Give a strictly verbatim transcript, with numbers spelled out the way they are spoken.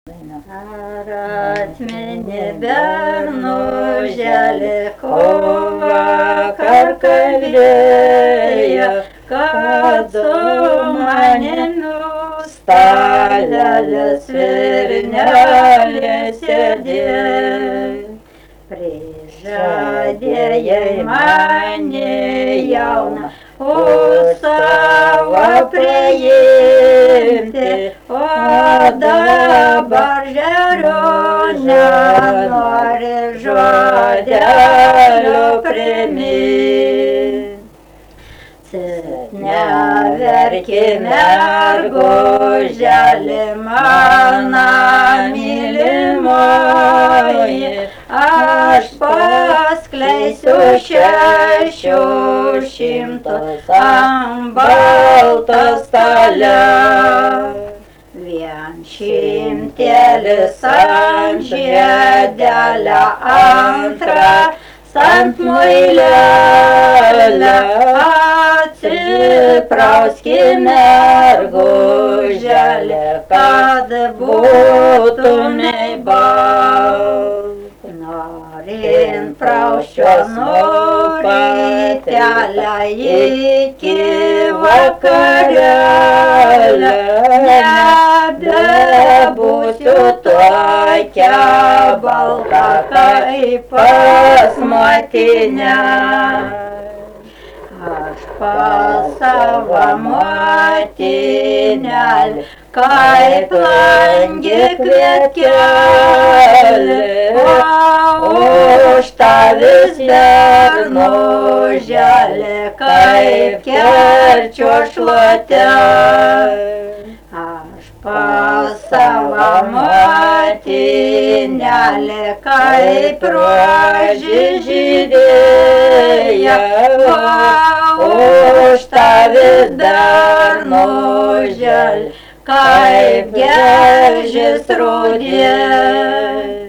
Ar atmeni bernuželį, ko vakar kalbėjo, kad su manimi stalelės virnelė sėdėjo. Prižadėjai mane jauną už savo priimti, o dabar žeriu nenori žodelio priminti. Neverki merguželė mano mylimoji, aš paskleisiu šešių šimtus ant balto stalo. Vien šimtelis ant žiedelio, antras ant muilelio. Atsiprauski merguželė, kad būtumei balta. Norint prausčiau nurytelę iki vakarėlio, nebebūsiu tokia balta kaip pas motinę. Aš pas savo motinelį, kaip langė kvietelį, o už tavis bernuželė, kaip Kerčio šluotelė. Aš pas savo motinelį, kaip rožė žydėjo, už tavis bernuželė, kaip geržis rudė.